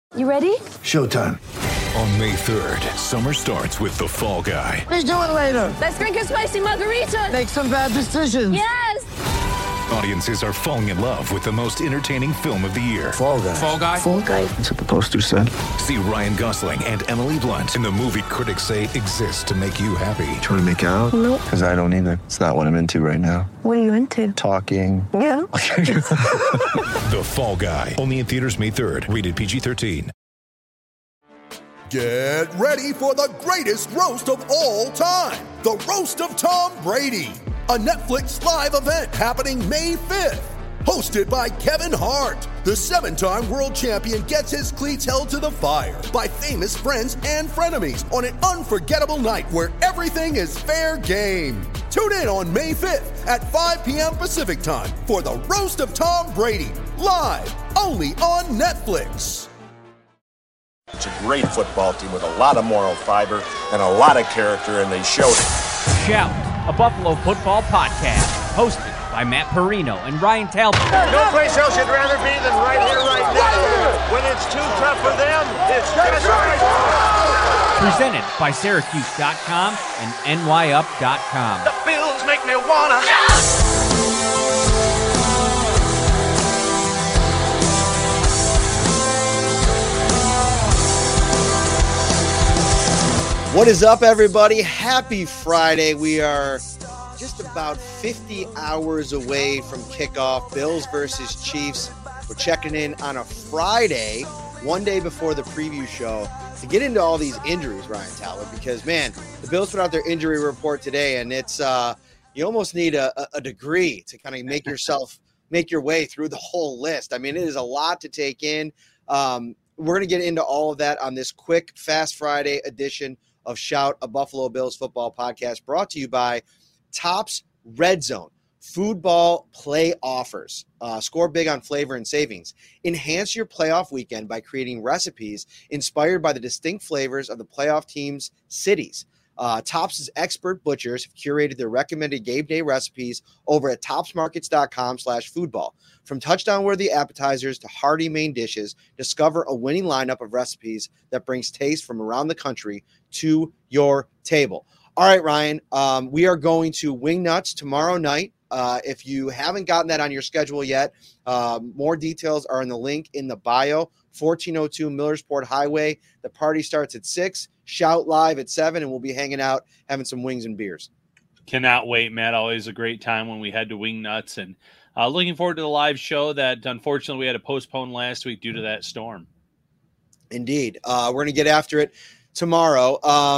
You ready? Showtime. On May 3rd, summer starts with The Fall Guy. Let's do it later. Let's drink a spicy margarita. Make some bad decisions. Yes! Audiences are falling in love with the most entertaining film of the year. Fall Guy. Fall Guy? Fall Guy. That's what the poster said. See Ryan Gosling and Emily Blunt in the movie critics say exists to make you happy. Trying to make it out? Nope. Because I don't either. It's not what I'm into right now. What are you into? Talking. Yeah. The Fall Guy. Only in theaters May 3rd. Rated PG-13. Get ready for the greatest roast of all time. The Roast of Tom Brady. A Netflix live event happening May 5th. Hosted by Kevin Hart. The 7-time world champion gets his cleats held to the fire by famous friends and frenemies on an unforgettable night where everything is fair game. Tune in on May 5th at 5 p.m. Pacific time for the Roast of Tom Brady. Live only on Netflix. It's a great football team with a lot of moral fiber and a lot of character, and they showed it. Shout, a Buffalo football podcast, hosted by Matt Perino and Ryan Talbot. No place else you'd rather be than right here, right now. When it's too tough for them, it's just right. Presented by Syracuse.com and NYUp.com. The Bills make me wanna. What is up, everybody? Happy Friday. We are just about 50 hours away from kickoff. Bills versus Chiefs. We're checking in on a Friday, one day before the preview show, to get into all these injuries, Ryan Talbot, because, man, the Bills put out their injury report today, and it's you almost need a degree to kind of make your way through the whole list. I mean, it is a lot to take in. We're going to get into all of that on this quick, fast Friday edition of Shout, a Buffalo Bills football podcast, brought to you by Topps Red Zone. Foodball play offers. Score big on flavor and savings. Enhance your playoff weekend by creating recipes inspired by the distinct flavors of the playoff team's cities. Topps' expert butchers have curated their recommended game day recipes over at topsmarkets.com/foodball. From touchdown-worthy appetizers to hearty main dishes, discover a winning lineup of recipes that brings taste from around the country to your table. All right, Ryan, we are going to Wingnuts tomorrow night. If you haven't gotten that on your schedule yet, more details are in the link in the bio. 1402 Millersport Highway. The party starts at 6. Shout live at 7, and we'll be hanging out, having some wings and beers. Cannot wait, Matt. Always a great time when we head to Wingnuts, and looking forward to the live show that unfortunately we had to postpone last week due to that storm. Indeed. We're going to get after it tomorrow.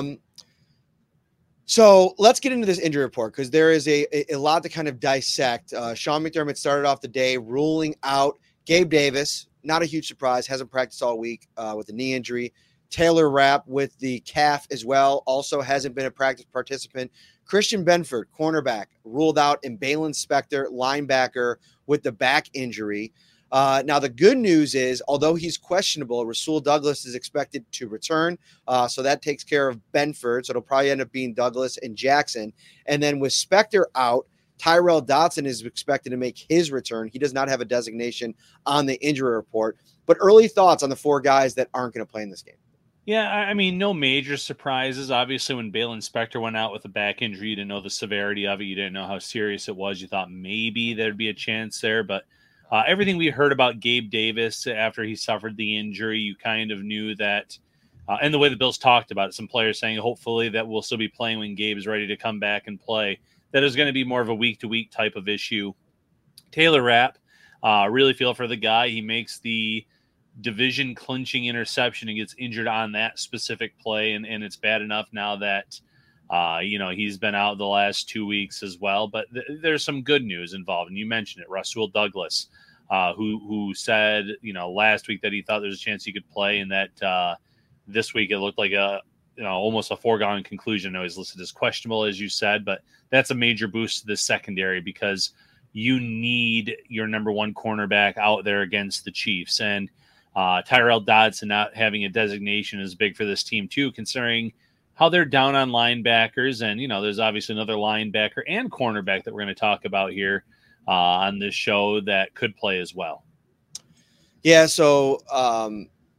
So let's get into this injury report, because there is a lot to kind of dissect. Sean McDermott started off the day ruling out Gabe Davis. Not a huge surprise. Hasn't practiced all week with a knee injury. Taylor Rapp with the calf as well. Also hasn't been a practice participant. Christian Benford, cornerback, ruled out. And Balin Spector, linebacker, with the back injury. Now, the good news is, although he's questionable, Rasul Douglas is expected to return. So that takes care of Benford. So it'll probably end up being Douglas and Jackson. And then with Spector out, Tyrell Dodson is expected to make his return. He does not have a designation on the injury report. But early thoughts on the 4 guys that aren't going to play in this game. Yeah, I mean, no major surprises. Obviously, when Balin Spector went out with a back injury, you didn't know the severity of it. You didn't know how serious it was. You thought maybe there'd be a chance there. But everything we heard about Gabe Davis after he suffered the injury, you kind of knew that. And the way the Bills talked about it, some players saying hopefully that we'll still be playing when Gabe is ready to come back and play. That is going to be more of a week-to-week type of issue. Taylor Rapp, really feel for the guy. He makes the division clinching interception and gets injured on that specific play. And it's bad enough now that, he's been out the last 2 weeks as well. But there's some good news involved. And you mentioned it, Rasul Douglas, who said, last week that he thought there was a chance he could play, and that this week it looked like almost a foregone conclusion. I know he's listed as questionable, as you said, but that's a major boost to the secondary, because you need your number one cornerback out there against the Chiefs. And Tyrell Dodson not having a designation is big for this team too, considering how they're down on linebackers. And, there's obviously another linebacker and cornerback that we're going to talk about here on this show that could play as well. Yeah, so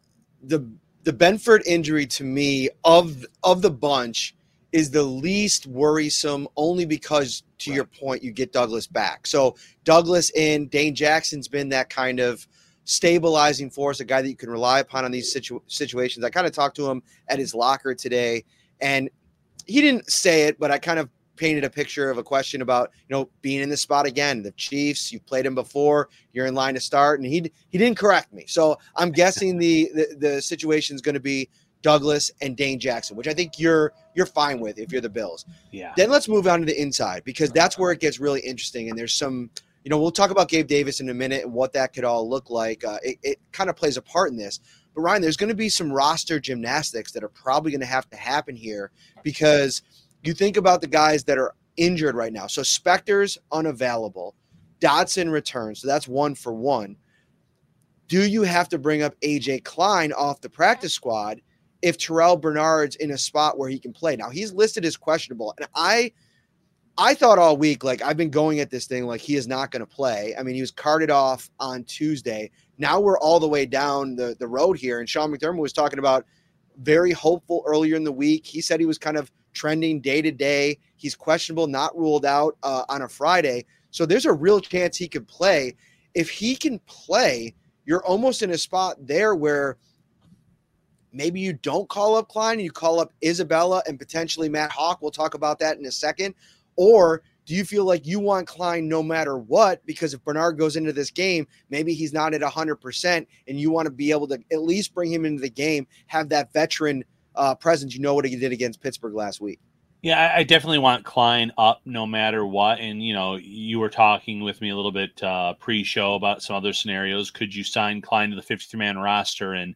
Benford injury to me of the bunch is the least worrisome, only because, to your point, you get Douglas back. So Douglas in, Dane Jackson's been that kind of stabilizing force, a guy that you can rely upon on these situations. I kind of talked to him at his locker today, and he didn't say it, but I kind of painted a picture of a question about, being in the spot again. The Chiefs, you've played him before, you're in line to start, and he didn't correct me. So I'm guessing the situation is going to be Douglas and Dane Jackson, which I think you're fine with if you're the Bills. Yeah. Then let's move on to the inside, because that's where it gets really interesting. And there's some, we'll talk about Gabe Davis in a minute and what that could all look like. It kind of plays a part in this. But Ryan, there's going to be some roster gymnastics that are probably going to have to happen here, because you think about the guys that are injured right now. So Spector's unavailable. Dotson returns. So that's 1 for 1. Do you have to bring up AJ Klein off the practice squad if Terrell Bernard's in a spot where he can play? Now, he's listed as questionable. And I thought all week, I've been going at this thing like he is not going to play. I mean, he was carted off on Tuesday. Now we're all the way down the road here. And Sean McDermott was talking about very hopeful earlier in the week. He said he was kind of trending day to day. He's questionable, not ruled out on a Friday. So there's a real chance he could play. If he can play, you're almost in a spot there where maybe you don't call up Klein, you call up Isabella and potentially Matt Hawk. We'll talk about that in a second. Or do you feel like you want Klein no matter what? Because if Bernard goes into this game, maybe he's not at 100%, and you want to be able to at least bring him into the game, have that veteran presence. What he did against Pittsburgh last week. Yeah, I definitely want Klein up no matter what. And, you were talking with me a little bit pre-show about some other scenarios. Could you sign Klein to the 53-man roster and,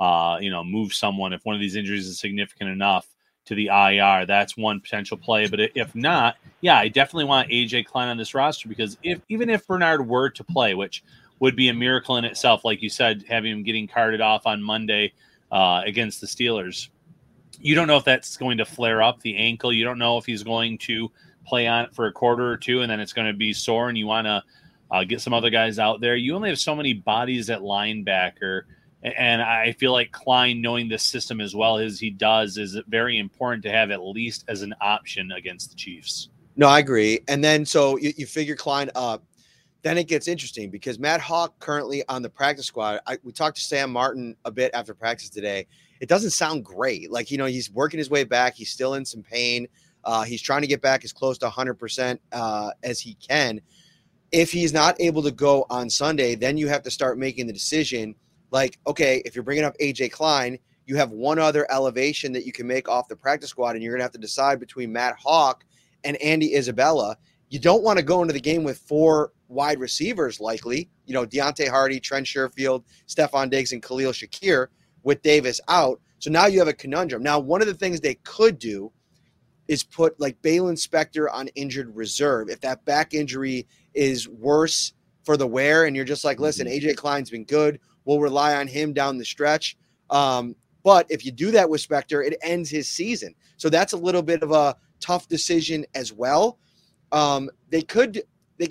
move someone if one of these injuries is significant enough to the IR? That's one potential play. But if not, yeah, I definitely want AJ Klein on this roster, because even if Bernard were to play, which would be a miracle in itself, like you said, having him getting carted off on Monday against the Steelers, you don't know if that's going to flare up the ankle. You don't know if he's going to play on it for a quarter or two and then it's going to be sore and you want to get some other guys out there. You only have so many bodies at linebacker. And I feel like Klein, knowing this system as well as he does, is very important to have at least as an option against the Chiefs. No, I agree. And then so you figure Klein up. Then it gets interesting because Matt Hawk currently on the practice squad. We talked to Sam Martin a bit after practice today. It doesn't sound great. He's working his way back. He's still in some pain. He's trying to get back as close to 100% as he can. If he's not able to go on Sunday, then you have to start making the decision. Okay, if you're bringing up AJ Klein, you have one other elevation that you can make off the practice squad, and you're going to have to decide between Matt Hawk and Andy Isabella. You don't want to go into the game with 4 wide receivers likely, Deontay Hardy, Trent Sherfield, Stephon Diggs, and Khalil Shakir with Davis out. So now you have a conundrum. Now, one of the things they could do is put Baylon Spector on injured reserve. If that back injury is worse for the wear and you're just listen, AJ Klein's been good, we'll rely on him down the stretch. But if you do that with Spector, it ends his season. So that's a little bit of a tough decision as well. They could.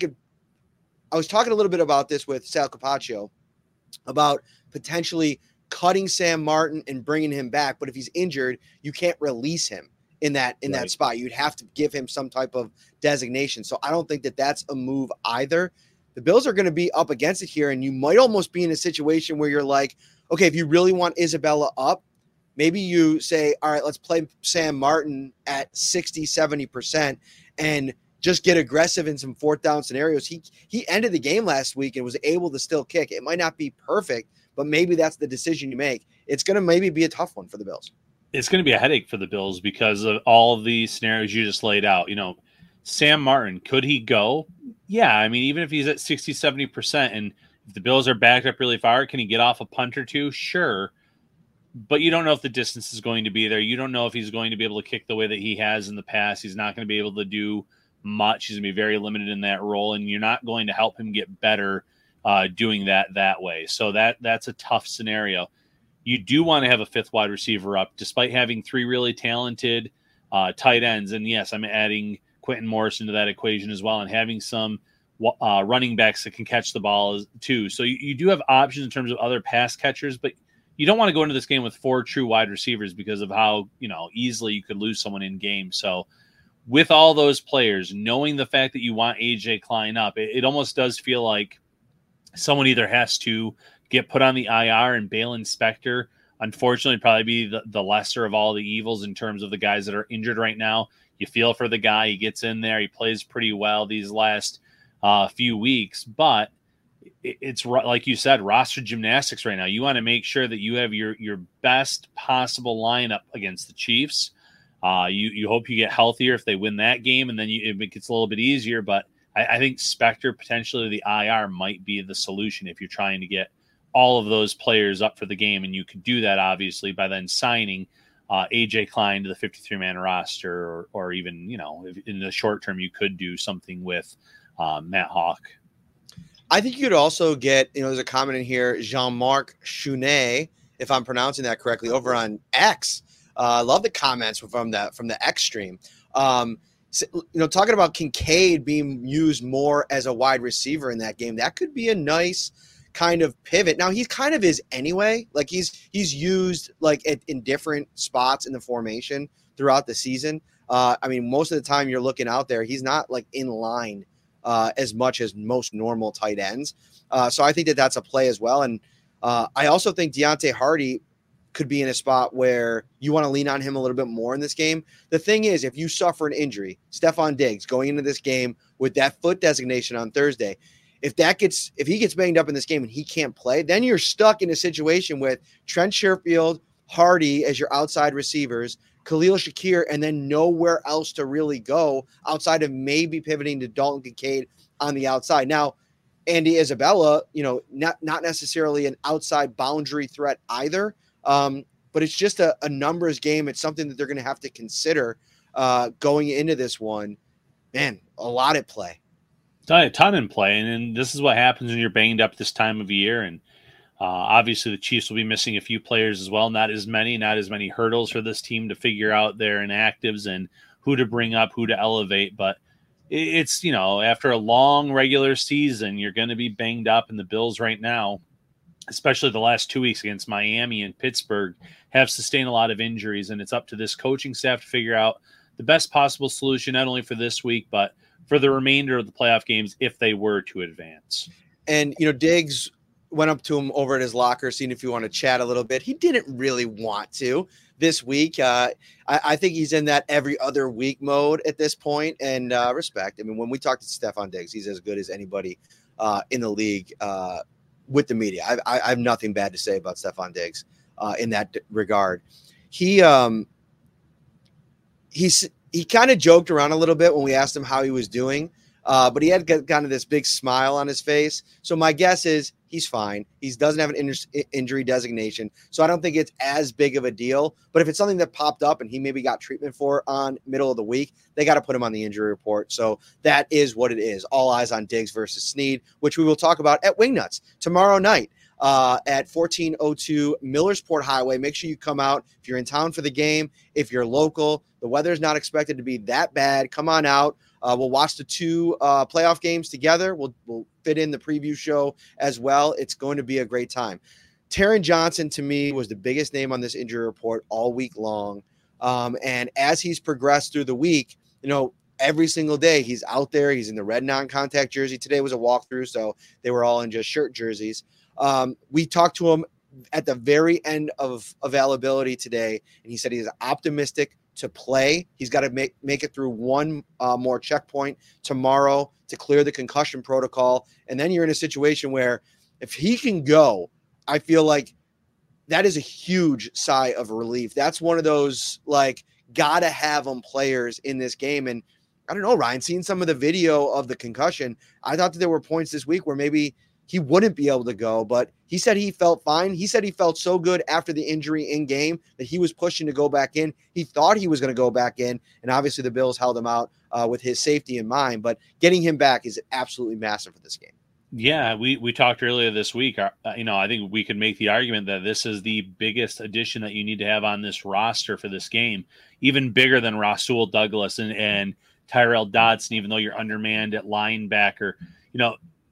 I was talking a little bit about this with Sal Capaccio about potentially cutting Sam Martin and bringing him back. But if he's injured, you can't release him in that spot. You'd have to give him some type of designation. So I don't think that that's a move either. The Bills are going to be up against it here, and you might almost be in a situation where you're okay, if you really want Isabella up, maybe you say, all right, let's play Sam Martin at 60, 70% and just get aggressive in some 4th down scenarios. He ended the game last week and was able to still kick. It might not be perfect, but maybe that's the decision you make. It's going to maybe be a tough one for the Bills. It's going to be a headache for the Bills because of all of the scenarios you just laid out. Sam Martin, could he go? Yeah, I mean, even if he's at 60, 70%, and if the Bills are backed up really far, can he get off a punt or two? Sure. But you don't know if the distance is going to be there. You don't know if he's going to be able to kick the way that he has in the past. He's not going to be able to do much. He's going to be very limited in that role, and you're not going to help him get better doing that way. So that's a tough scenario. You do want to have a 5th wide receiver up, despite having 3 really talented tight ends. And yes, I'm adding Quentin Morris into that equation as well, and having some running backs that can catch the ball too. So you do have options in terms of other pass catchers, but you don't want to go into this game with 4 true wide receivers because of how, easily you could lose someone in game. So with all those players, knowing the fact that you want AJ Klein up, it almost does feel like someone either has to get put on the IR, and Balen Spector, unfortunately, probably be the lesser of all the evils in terms of the guys that are injured right now. You feel for the guy. He gets in there. He plays pretty well these last few weeks. But it's like you said, roster gymnastics right now. You want to make sure that you have your best possible lineup against the Chiefs. You hope you get healthier if they win that game, and then it gets a little bit easier. But I think Spector, potentially the IR, might be the solution if you're trying to get all of those players up for the game. And you could do that, obviously, by then signing AJ Klein to the 53-man roster, or even, in the short term, you could do something with Matt Hawk. I think you could also get, there's a comment in here, Jean-Marc Chounet, if I'm pronouncing that correctly, over on X. I love the comments from the X stream. Talking about Kincaid being used more as a wide receiver in that game, that could be a nice kind of pivot. Now, he kind of is anyway. Like he's used like in different spots in the formation throughout the season. Most of the time you're looking out there, he's not like in line as much as most normal tight ends. So I think that's a play as well. And I also think Deontay Hardy could be in a spot where you want to lean on him a little bit more in this game. The thing is, if you suffer an injury, Stephon Diggs going into this game with that foot designation on Thursday, if he gets banged up in this game and he can't play, then you're stuck in a situation with Trent Sherfield, Hardy as your outside receivers, Khalil Shakir, and then nowhere else to really go outside of maybe pivoting to Dalton Kincaid on the outside. Now, Andy Isabella, not necessarily an outside boundary threat either, but it's just a numbers game. It's something that they're going to have to consider going into this one. Man, a lot at play. A ton in play, and this is what happens when you're banged up this time of year. And obviously, the Chiefs will be missing a few players as well. Not as many hurdles for this team to figure out their inactives and who to bring up, who to elevate. But it's after a long regular season, you're going to be banged up, and the Bills right now, especially the last 2 weeks against Miami and Pittsburgh, have sustained a lot of injuries, and it's up to this coaching staff to figure out the best possible solution, not only for this week, but for the remainder of the playoff games if they were to advance. And, Diggs went up to him over at his locker, seeing if you want to chat a little bit. He didn't really want to this week. I think he's in that every other week mode at this point, and respect. When we talk to Stephon Diggs, he's as good as anybody in the league with the media. I have nothing bad to say about Stephon Diggs in that regard. He kind of joked around a little bit when we asked him how he was doing, but he had kind of this big smile on his face. So my guess is he's fine. He doesn't have an injury designation, so I don't think it's as big of a deal. But if it's something that popped up and he maybe got treatment for on middle of the week, they got to put him on the injury report. So that is what it is. All eyes on Diggs versus Snead, which we will talk about at Wingnuts tomorrow night. At 1402 Millersport Highway. Make sure you come out if you're in town for the game. If you're local, the weather's not expected to be that bad. Come on out. We'll watch the 2 playoff games together. We'll fit in the preview show as well. It's going to be a great time. Taron Johnson, to me, was the biggest name on this injury report all week long. And as he's progressed through the week, every single day he's out there. He's in the red non-contact jersey. Today was a walkthrough, so they were all in just shirt jerseys. We talked to him at the very end of availability today, and he said he's optimistic to play. He's got to make it through one more checkpoint tomorrow to clear the concussion protocol. And then you're in a situation where if he can go, I feel like that is a huge sigh of relief. That's one of those, gotta have them players in this game. And I don't know, Ryan, seeing some of the video of the concussion, I thought that there were points this week where maybe he wouldn't be able to go, but he said he felt fine. He said he felt so good after the injury in game that he was pushing to go back in. He thought he was going to go back in, and obviously the Bills held him out with his safety in mind, but getting him back is absolutely massive for this game. Yeah, we talked earlier this week. I think we could make the argument that this is the biggest addition that you need to have on this roster for this game, even bigger than Rasul Douglas and Tyrell Dodson, even though you're undermanned at linebacker.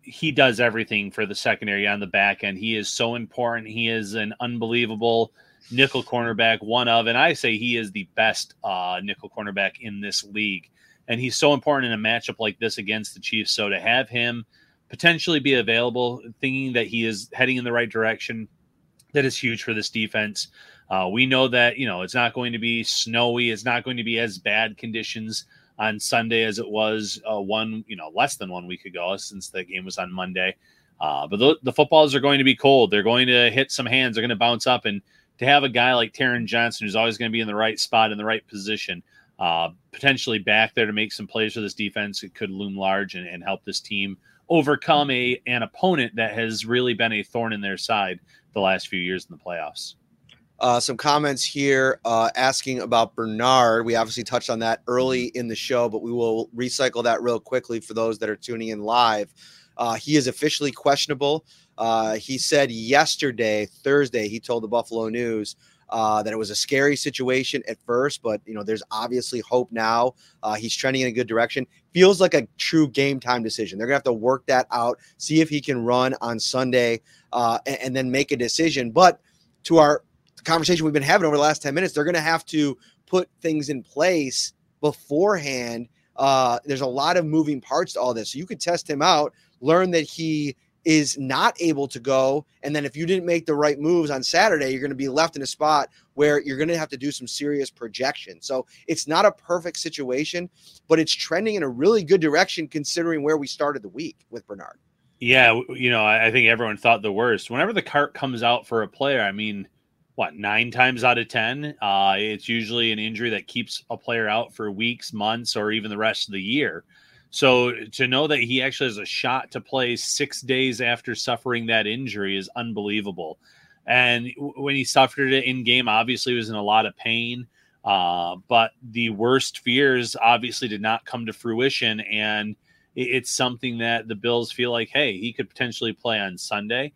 he does everything for the secondary on the back end. He is so important. He is an unbelievable nickel cornerback, and I say he is the best nickel cornerback in this league. And he's so important in a matchup like this against the Chiefs. So to have him potentially be available, thinking that he is heading in the right direction, that is huge for this defense. We know that, it's not going to be snowy. It's not going to be as bad conditions on Sunday as it was less than 1 week ago, since the game was on Monday. But the footballs are going to be cold. They're going to hit some hands. They're going to bounce up. And to have a guy like Taron Johnson, who's always going to be in the right spot, in the right position, potentially back there to make some plays for this defense, it could loom large and help this team overcome an opponent that has really been a thorn in their side the last few years in the playoffs. Some comments here asking about Bernard. We obviously touched on that early in the show, but we will recycle that real quickly for those that are tuning in live. He is officially questionable. He said yesterday, Thursday, he told the Buffalo News that it was a scary situation at first, but there's obviously hope now. He's trending in a good direction. Feels like a true game time decision. They're gonna have to work that out, see if he can run on Sunday, and then make a decision. But to our conversation we've been having over the last 10 minutes, they're gonna have to put things in place beforehand. There's a lot of moving parts to all this. So you could test him out, learn that he is not able to go. And then if you didn't make the right moves on Saturday, you're going to be left in a spot where you're going to have to do some serious projection. So it's not a perfect situation, but it's trending in a really good direction considering where we started the week with Bernard. Yeah. I think everyone thought the worst. Whenever the cart comes out for a player, 9 times out of 10, it's usually an injury that keeps a player out for weeks, months, or even the rest of the year. So to know that he actually has a shot to play 6 days after suffering that injury is unbelievable. And when he suffered it in game, obviously he was in a lot of pain. But the worst fears obviously did not come to fruition. And it's something that the Bills feel like, hey, he could potentially play on Sunday.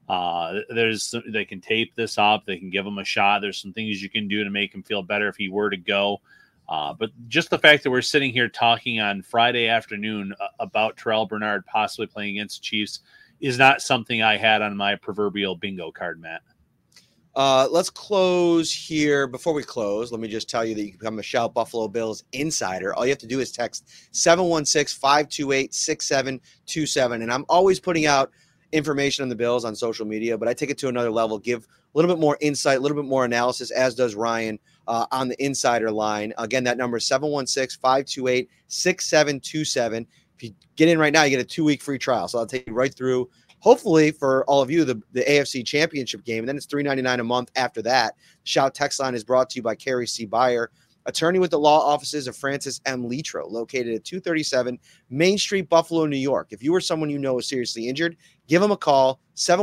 They can tape this up. They can give him a shot. There's some things you can do to make him feel better if he were to go. But just the fact that we're sitting here talking on Friday afternoon about Terrell Bernard possibly playing against the Chiefs is not something I had on my proverbial bingo card, Matt. Let's close here. Before we close, let me just tell you that you can become a Shout Buffalo Bills insider. All you have to do is text 716-528-6727. And I'm always putting out information on the Bills on social media, but I take it to another level, give a little bit more insight, a little bit more analysis, as does Ryan on the insider line. Again, that number is 716-528-6727. If you get in right now, you get a 2-week free trial. So I'll take you right through, hopefully for all of you, the AFC Championship game. And then it's $3.99 a month after that. Shout text line is brought to you by Carrie C. Beyer, attorney with the law offices of Francis M. Litro, located at 237 Main Street, Buffalo, New York. If you or someone you know is seriously injured, give them a call,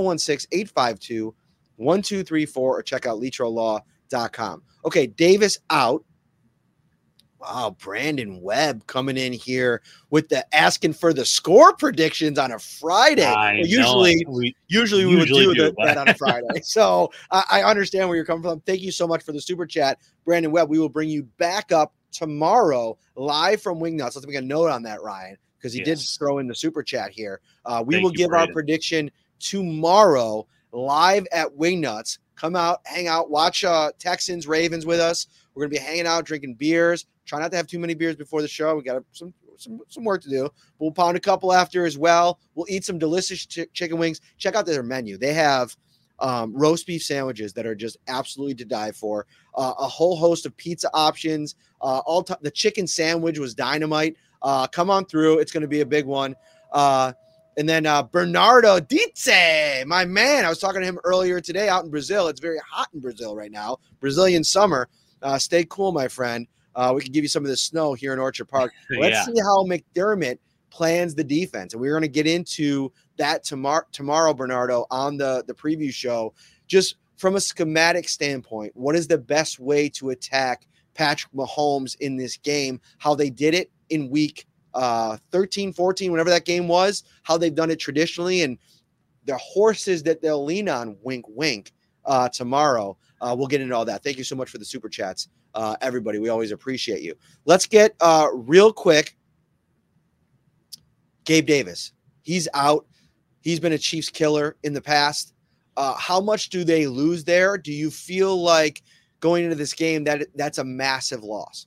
716-852-1234, or check out litrolaw.com. Okay, Davis out. Wow, Brandon Webb coming in here with the asking for the score predictions on a Friday. Usually we would do that on a Friday. So I understand where you're coming from. Thank you so much for the super chat, Brandon Webb. We will bring you back up tomorrow live from Wingnuts. Let's make a note on that, Ryan, because he did throw in the super chat here. We will give our prediction tomorrow live at Wingnuts. Come out, hang out, watch Texans, Ravens with us. We're going to be hanging out, drinking beers. Try not to have too many beers before the show. We got some work to do. We'll pound a couple after as well. We'll eat some delicious chicken wings. Check out their menu. They have roast beef sandwiches that are just absolutely to die for. A whole host of pizza options. The chicken sandwich was dynamite. Come on through. It's going to be a big one. And then Bernardo Dietze, my man. I was talking to him earlier today out in Brazil. It's very hot in Brazil right now. Brazilian summer. Stay cool, my friend. We can give you some of the snow here in Orchard Park. Let's see how McDermott plans the defense. And we're going to get into that tomorrow, Bernardo, on the preview show. Just from a schematic standpoint, what is the best way to attack Patrick Mahomes in this game? How they did it in week 13, 14, whenever that game was, how they've done it traditionally, and the horses that they'll lean on, wink, wink, tomorrow. We'll get into all that. Thank you so much for the super chats, everybody. We always appreciate you. Let's get real quick. Gabe Davis, he's out. He's been a Chiefs killer in the past. How much do they lose there? Do you feel like going into this game that's a massive loss?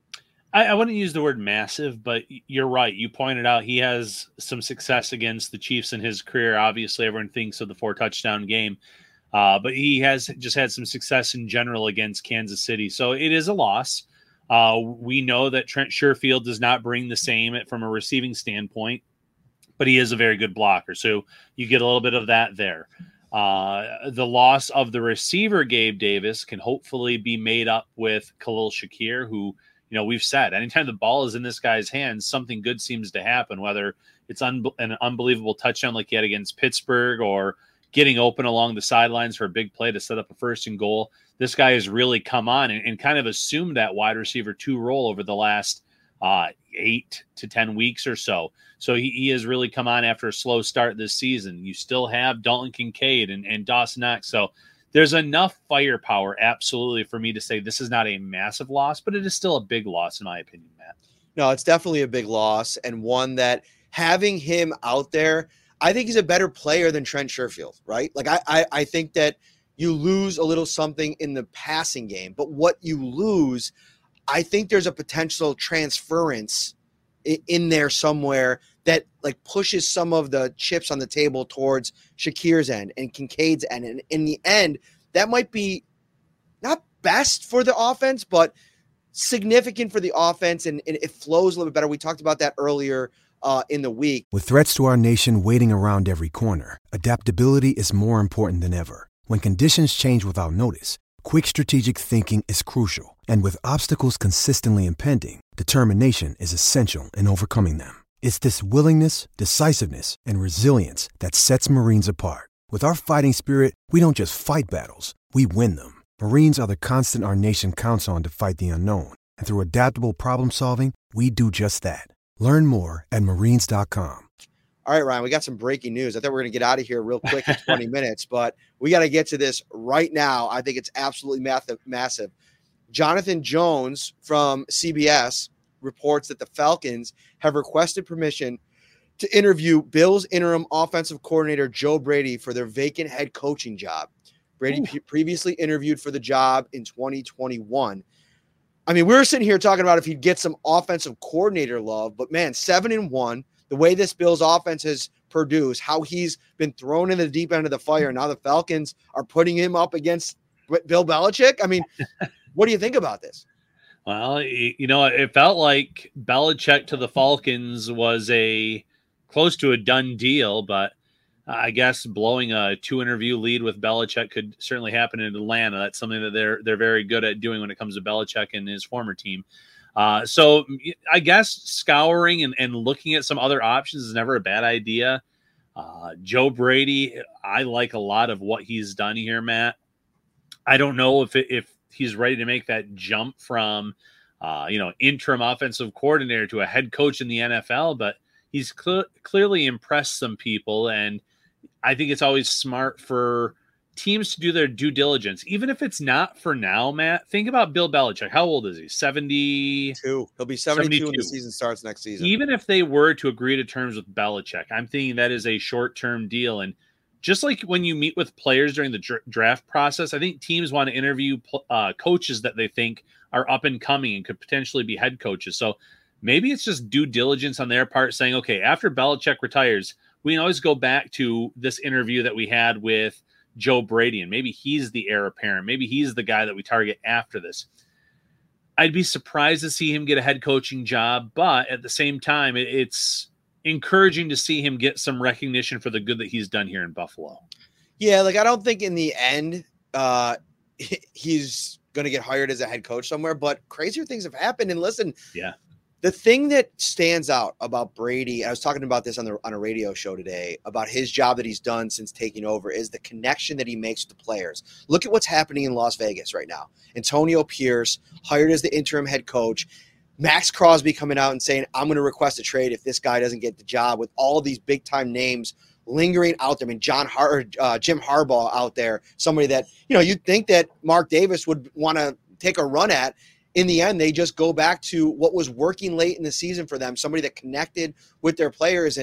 I wouldn't use the word massive, but you're right. You pointed out he has some success against the Chiefs in his career. Obviously, everyone thinks of the 4-touchdown game, but he has just had some success in general against Kansas City. So it is a loss. We know that Trent Sherfield does not bring the same from a receiving standpoint, but he is a very good blocker. So you get a little bit of that there. The loss of the receiver, Gabe Davis, can hopefully be made up with Khalil Shakir, who, we've said anytime the ball is in this guy's hands, something good seems to happen, whether it's an unbelievable touchdown like he had against Pittsburgh or getting open along the sidelines for a big play to set up a 1st and goal. This guy has really come on and kind of assumed that wide receiver 2 role over the last 8 to 10 weeks or so. So he has really come on after a slow start this season. You still have Dalton Kincaid and Dawson Knox. So there's enough firepower, absolutely, for me to say this is not a massive loss, but it is still a big loss, in my opinion, Matt. No, it's definitely a big loss, and one that having him out there, I think he's a better player than Trent Sherfield, right? Like, I think that you lose a little something in the passing game, but what you lose, I think there's a potential transference in there somewhere that like pushes some of the chips on the table towards Shakir's end and Kincaid's end. And in the end, that might be not best for the offense, but significant for the offense. And it flows a little bit better. We talked about that earlier in the week. With threats to our nation waiting around every corner, adaptability is more important than ever. When conditions change without notice, quick strategic thinking is crucial. And with obstacles consistently impending, determination is essential in overcoming them. It's this willingness, decisiveness, and resilience that sets Marines apart. With our fighting spirit, we don't just fight battles, we win them. Marines are the constant our nation counts on to fight the unknown. And through adaptable problem solving, we do just that. Learn more at marines.com. All right, Ryan, we got some breaking news. I thought we were going to get out of here real quick in 20 minutes, but we got to get to this right now. I think it's absolutely massive. Jonathan Jones from CBS reports that the Falcons have requested permission to interview Bills interim offensive coordinator Joe Brady for their vacant head coaching job. Brady previously interviewed for the job in 2021. I mean, we were sitting here talking about if he'd get some offensive coordinator love, but man, 7-1, the way this Bills offense has produced, how he's been thrown in the deep end of the fire. Now the Falcons are putting him up against Bill Belichick. I mean, what do you think about this? Well, it felt like Belichick to the Falcons was close to a done deal, but I guess blowing a 2-interview lead with Belichick could certainly happen in Atlanta. That's something that they're very good at doing when it comes to Belichick and his former team. So I guess scouring and looking at some other options is never a bad idea. Joe Brady, I like a lot of what he's done here, Matt. I don't know if he's ready to make that jump from, interim offensive coordinator to a head coach in the NFL, but he's clearly impressed some people. And I think it's always smart for teams to do their due diligence, even if it's not for now, Matt. Think about Bill Belichick. How old is he? 72. He'll be 72 when the season starts next season. Even if they were to agree to terms with Belichick, I'm thinking that is a short-term deal. And just like when you meet with players during the draft process, I think teams want to interview coaches that they think are up and coming and could potentially be head coaches. So maybe it's just due diligence on their part saying, okay, after Belichick retires, we can always go back to this interview that we had with Joe Brady, and maybe he's the heir apparent. Maybe he's the guy that we target after this. I'd be surprised to see him get a head coaching job, but at the same time, it's encouraging to see him get some recognition for the good that he's done here in Buffalo. Yeah, like I don't think in the end he's going to get hired as a head coach somewhere, but crazier things have happened. And listen, the thing that stands out about Brady, I was talking about this on a radio show today, about his job that he's done since taking over, is the connection that he makes with the players. Look at what's happening in Las Vegas right now. Antonio Pierce hired as the interim head coach. Max Crosby coming out and saying, I'm going to request a trade if this guy doesn't get the job, with all of these big-time names lingering out there. I mean, Jim Harbaugh out there, somebody that, you'd think that Mark Davis would want to take a run at. In the end, they just go back to what was working late in the season for them, somebody that connected with their players. And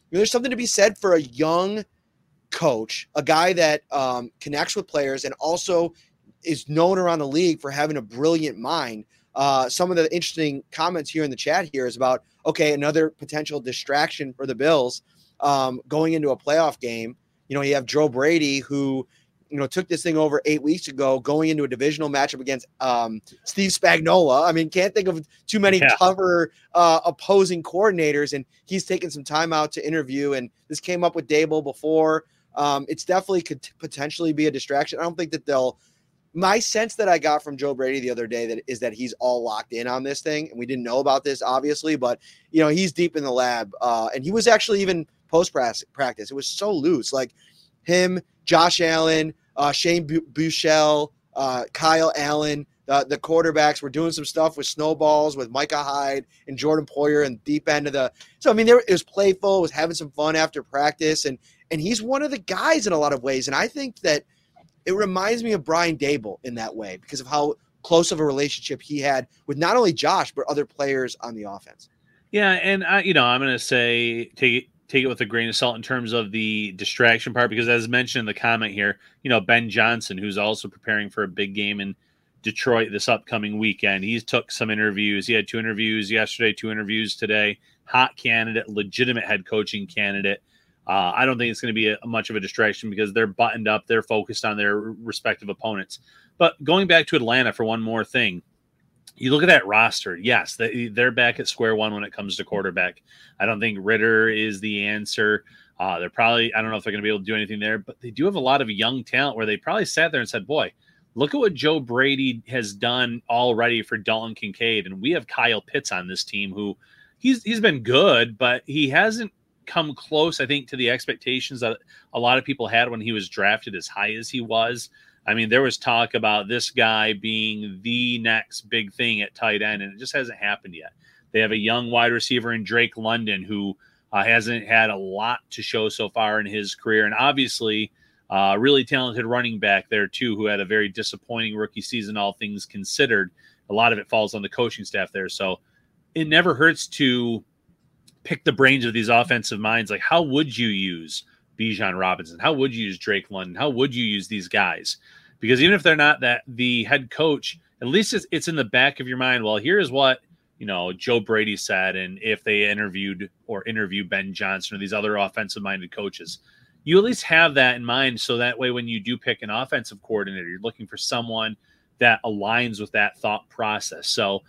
there's something to be said for a young coach, a guy that connects with players and also is known around the league for having a brilliant mind. Some of the interesting comments here in the chat here is about, okay, another potential distraction for the Bills going into a playoff game. You have Joe Brady, who, took this thing over 8 weeks ago, going into a divisional matchup against Steve Spagnuolo. I mean, can't think of too many tougher opposing coordinators, and he's taken some time out to interview, and this came up with Dable before. It's definitely could potentially be a distraction. I don't think that my sense that I got from Joe Brady the other day is that he's all locked in on this thing, and we didn't know about this, obviously, but, he's deep in the lab, and he was actually even post-practice. It was so loose, like him, Josh Allen, Shane Buechele, Kyle Allen, the quarterbacks were doing some stuff with snowballs with Micah Hyde and Jordan Poyer and deep end of the. So, I mean, it was playful, was having some fun after practice. And he's one of the guys in a lot of ways. And I think that it reminds me of Brian Dable in that way because of how close of a relationship he had with not only Josh, but other players on the offense. Yeah. And I'm going to say, take it with a grain of salt in terms of the distraction part, because as mentioned in the comment here, Ben Johnson, who's also preparing for a big game in Detroit this upcoming weekend. He's took some interviews. He had 2 interviews yesterday, 2 interviews today. Hot candidate, legitimate head coaching candidate. I don't think it's going to be much of a distraction because they're buttoned up. They're focused on their respective opponents. But going back to Atlanta for one more thing, you look at that roster. Yes, they're back at square one when it comes to quarterback. I don't think Ritter is the answer. They're probably, I don't know if they're going to be able to do anything there, but they do have a lot of young talent where they probably sat there and said, boy, look at what Joe Brady has done already for Dalton Kincaid. And we have Kyle Pitts on this team who he's been good, but he hasn't come close, I think, to the expectations that a lot of people had when he was drafted as high as he was. I mean, there was talk about this guy being the next big thing at tight end, and it just hasn't happened yet. They have a young wide receiver in Drake London who hasn't had a lot to show so far in his career. And obviously, really talented running back there, too, who had a very disappointing rookie season, all things considered. A lot of it falls on the coaching staff there. So it never hurts to pick the brains of these offensive minds. Like, how would you use Bijan Robinson? How would you use Drake London? How would you use these guys? Because even if they're not the head coach, at least it's in the back of your mind. Well, here's what Joe Brady said, and if they interview Ben Johnson or these other offensive-minded coaches, you at least have that in mind. So that way, when you do pick an offensive coordinator, you're looking for someone that aligns with that thought process. So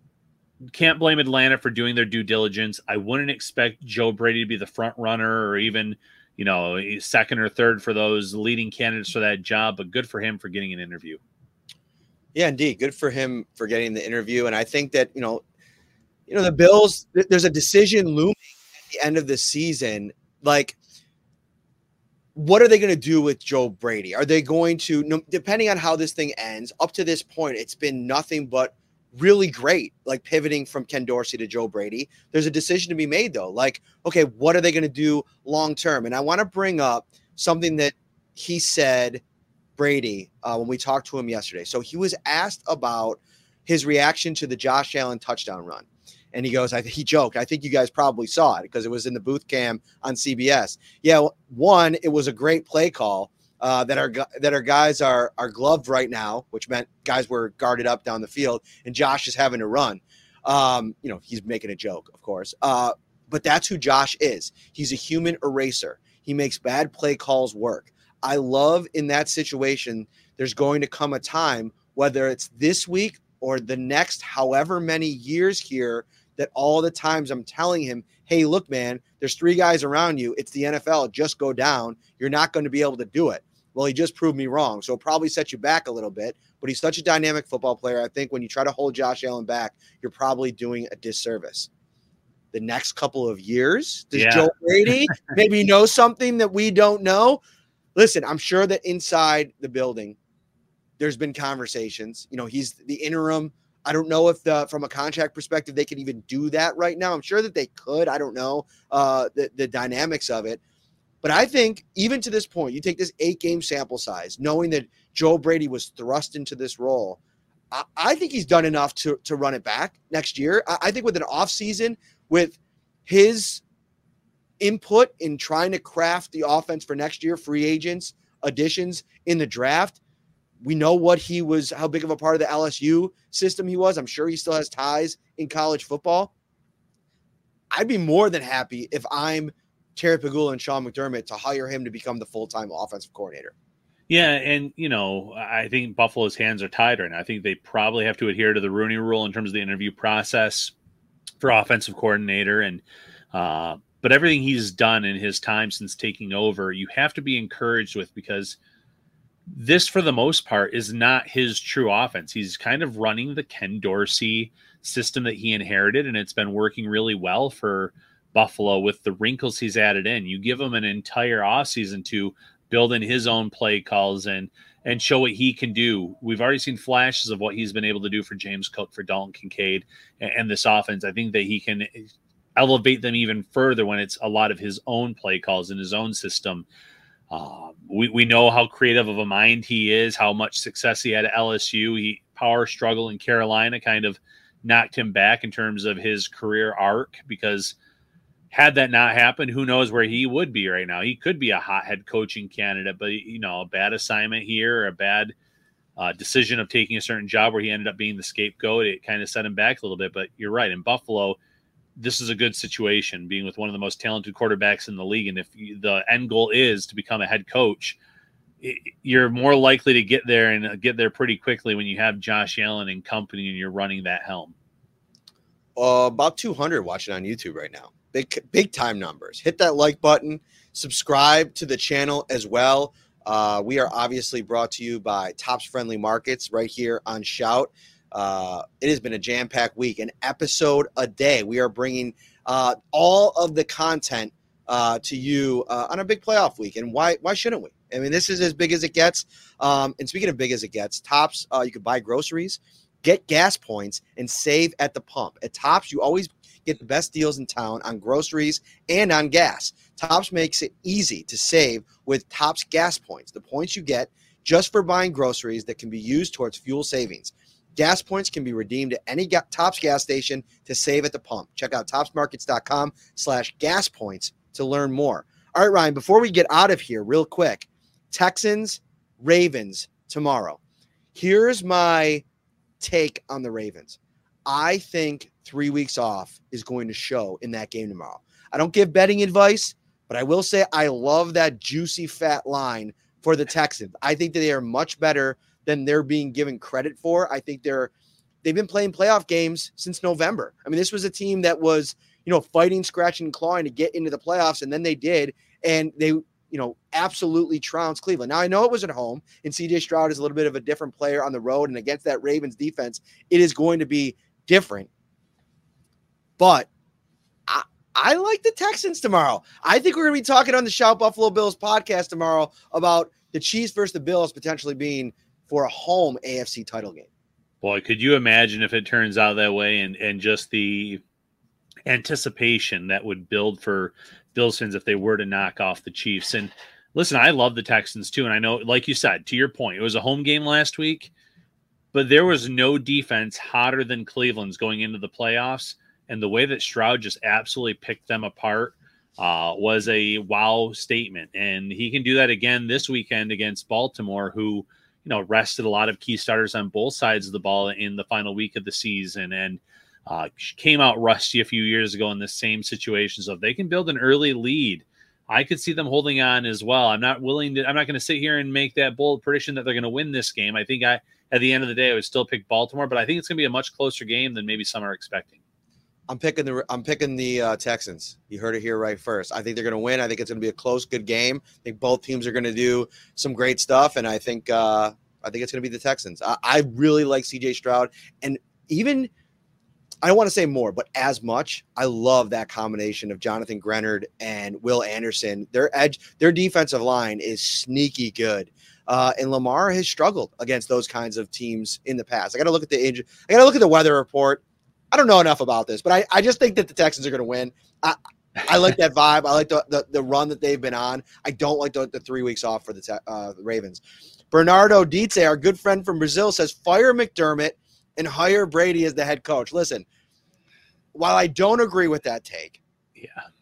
can't blame Atlanta for doing their due diligence. I wouldn't expect Joe Brady to be the front runner or even second or third for those leading candidates for that job, but good for him for getting an interview. Yeah, indeed. Good for him for getting the interview. And I think that, the Bills, there's a decision looming at the end of the season. Like, what are they going to do with Joe Brady? Are they going to, depending on how this thing ends, up to this point, it's been nothing but really great, like pivoting from Ken Dorsey to Joe Brady. There's a decision to be made, though. Like, okay, what are they going to do long term? And I want to bring up something that he said, Brady, when we talked to him yesterday. So he was asked about his reaction to the Josh Allen touchdown run. And he goes, he joked, I think you guys probably saw it because it was in the booth cam on CBS. Yeah, one, it was a great play call. That our guys are gloved right now, which meant guys were guarded up down the field, and Josh is having to run. He's making a joke, of course. But that's who Josh is. He's a human eraser. He makes bad play calls work. I love in that situation, there's going to come a time, whether it's this week or the next however many years here, that all the times I'm telling him, hey, look, man, there's 3 guys around you. It's the NFL. Just go down. You're not going to be able to do it. Well, he just proved me wrong. So it'll probably set you back a little bit, but he's such a dynamic football player. I think when you try to hold Josh Allen back, you're probably doing a disservice. The next couple of years, does Joe Brady maybe know something that we don't know? Listen, I'm sure that inside the building, there's been conversations. He's the interim. I don't know if from a contract perspective, they can even do that right now. I'm sure that they could. I don't know the dynamics of it. But I think even to this point, you take this 8-game sample size, knowing that Joe Brady was thrust into this role, I think he's done enough to run it back next year. I think with an offseason, with his input in trying to craft the offense for next year, free agents, additions in the draft. We know how big of a part of the LSU system he was. I'm sure he still has ties in college football. I'd be more than happy if I'm Terry Pegula and Sean McDermott to hire him to become the full-time offensive coordinator. Yeah, and, I think Buffalo's hands are tied right now. I think they probably have to adhere to the Rooney Rule in terms of the interview process for offensive coordinator. And but everything he's done in his time since taking over, you have to be encouraged with, because this, for the most part, is not his true offense. He's kind of running the Ken Dorsey system that he inherited, and it's been working really well for Buffalo with the wrinkles he's added in. You give him an entire offseason to build in his own play calls and show what he can do. We've already seen flashes of what he's been able to do for James Cook, for Dalton Kincaid, and this offense. I think that he can elevate them even further when it's a lot of his own play calls in his own system. We know how creative of a mind he is, how much success he had at LSU. Power struggle in Carolina kind of knocked him back in terms of his career arc, because had that not happened, who knows where he would be right now. He could be a hot head coaching candidate, but a bad assignment here, or a bad decision of taking a certain job where he ended up being the scapegoat, it kind of set him back a little bit. But you're right, in Buffalo, this is a good situation, being with one of the most talented quarterbacks in the league. And if the end goal is to become a head coach, you're more likely to get there, and get there pretty quickly when you have Josh Allen and company and you're running that helm. About 200 watching on YouTube right now. Big time numbers. Hit that like button. Subscribe to the channel as well. We are obviously brought to you by Tops Friendly Markets right here on Shout. It has been a jam-packed week, an episode a day. We are bringing all of the content to you on a big playoff week. And why shouldn't we? I mean, this is as big as it gets. And speaking of big as it gets, Tops, you can buy groceries, get gas points, and save at the pump. At Tops, you always get the best deals in town on groceries and on gas. Tops makes it easy to save with Tops gas points, the points you get just for buying groceries that can be used towards fuel savings. Gas points can be redeemed at any Tops gas station to save at the pump. Check out topsmarkets.com/gas points to learn more. All right, Ryan, before we get out of here real quick, Texans, Ravens tomorrow. Here's my take on the Ravens. I think 3 weeks off is going to show in that game tomorrow. I don't give betting advice, but I will say I love that juicy fat line for the Texans. I think that they are much better than they're being given credit for. I think they've been playing playoff games since November. I mean, this was a team that was, fighting, scratching, and clawing to get into the playoffs, and then they did, and they, absolutely trounced Cleveland. Now, I know it was at home, and C.J. Stroud is a little bit of a different player on the road, and against that Ravens defense, it is going to be different. But I like the Texans tomorrow. I think we're going to be talking on the Shout Buffalo Bills podcast tomorrow about the Chiefs versus the Bills potentially being for a home AFC title game. Boy, could you imagine if it turns out that way, and just the anticipation that would build for Bills fans if they were to knock off the Chiefs. And listen, I love the Texans too. And I know, like you said, to your point, it was a home game last week, but there was no defense hotter than Cleveland's going into the playoffs. And the way that Stroud just absolutely picked them apart was a wow statement. And he can do that again this weekend against Baltimore, who, rested a lot of key starters on both sides of the ball in the final week of the season, and came out rusty a few years ago in the same situation. So if they can build an early lead, I could see them holding on as well. I'm not going to sit here and make that bold prediction that they're going to win this game. I think at the end of the day, I would still pick Baltimore, but I think it's going to be a much closer game than maybe some are expecting. I'm picking the Texans. You heard it here right first. I think they're going to win. I think it's going to be a close, good game. I think both teams are going to do some great stuff, and I think it's going to be the Texans. I really like C.J. Stroud, and even I don't want to say more, but as much, I love that combination of Jonathan Grenard and Will Anderson. Their defensive line is sneaky good. And Lamar has struggled against those kinds of teams in the past. I got to look at the weather report. I don't know enough about this, but I just think that the Texans are going to win. I like that vibe. I like the run that they've been on. I don't like the 3 weeks off for the Ravens. Bernardo Dietze, our good friend from Brazil, says fire McDermott and hire Brady as the head coach. Listen, while I don't agree with that take,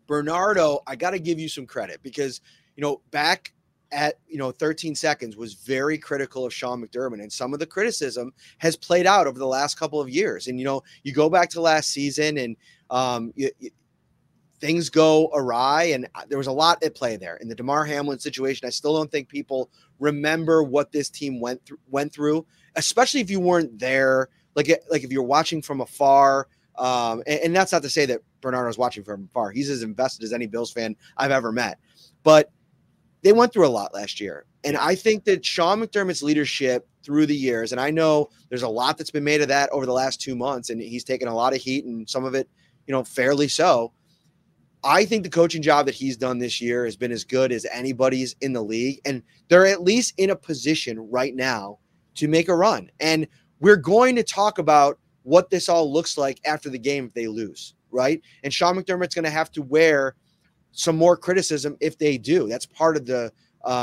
Bernardo, I got to give you some credit because, back at, 13 seconds was very critical of Sean McDermott, and some of the criticism has played out over the last couple of years. And, you go back to last season and things go awry, and there was a lot at play there. In the DeMar Hamlin situation, I still don't think people remember what this team went through, especially if you weren't there. Like if you're watching from afar, and that's not to say that Bernardo's watching from afar. He's as invested as any Bills fan I've ever met. But they went through a lot last year. And I think that Sean McDermott's leadership through the years, and I know there's a lot that's been made of that over the last 2 months, and he's taken a lot of heat and some of it, fairly so. I think the coaching job that he's done this year has been as good as anybody's in the league. And they're at least in a position right now to make a run. And we're going to talk about what this all looks like after the game if they lose, right? And Sean McDermott's going to have to wear some more criticism if they do. That's part of the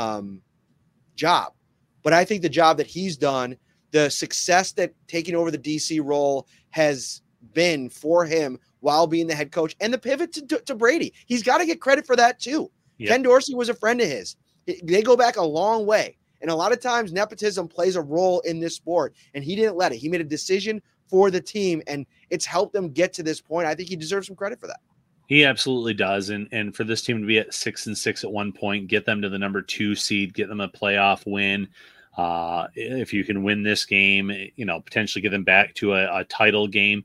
job. But I think the job that he's done, the success that taking over the DC role has been for him while being the head coach, and the pivot to Brady. He's got to get credit for that too. Yep. Ken Dorsey was a friend of his. They go back a long way. And a lot of times nepotism plays a role in this sport, and he didn't let it. He made a decision for the team, and it's helped them get to this point. I think he deserves some credit for that. He absolutely does. And for this team to be at 6-6 at one point, get them to the number 2 seed, get them a playoff win. If you can win this game, potentially get them back to a title game.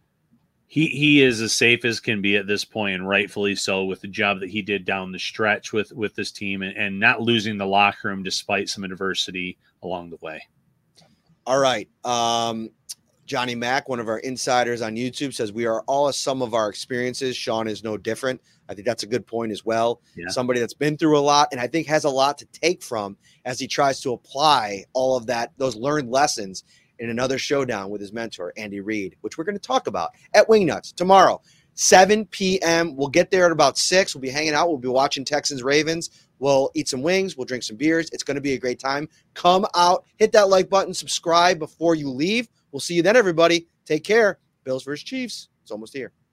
He is as safe as can be at this point, and rightfully so, with the job that he did down the stretch with this team and not losing the locker room despite some adversity along the way. All right. Johnny Mack, one of our insiders on YouTube, says we are all a sum of our experiences. Sean is no different. I think that's a good point as well. Yeah. Somebody that's been through a lot and I think has a lot to take from as he tries to apply all of those learned lessons in another showdown with his mentor, Andy Reid, which we're going to talk about at Wingnuts tomorrow, 7 p.m. We'll get there at about 6. We'll be hanging out. We'll be watching Texans-Ravens. We'll eat some wings. We'll drink some beers. It's going to be a great time. Come out, hit that like button, subscribe before you leave. We'll see you then, everybody. Take care. Bills versus Chiefs. It's almost here.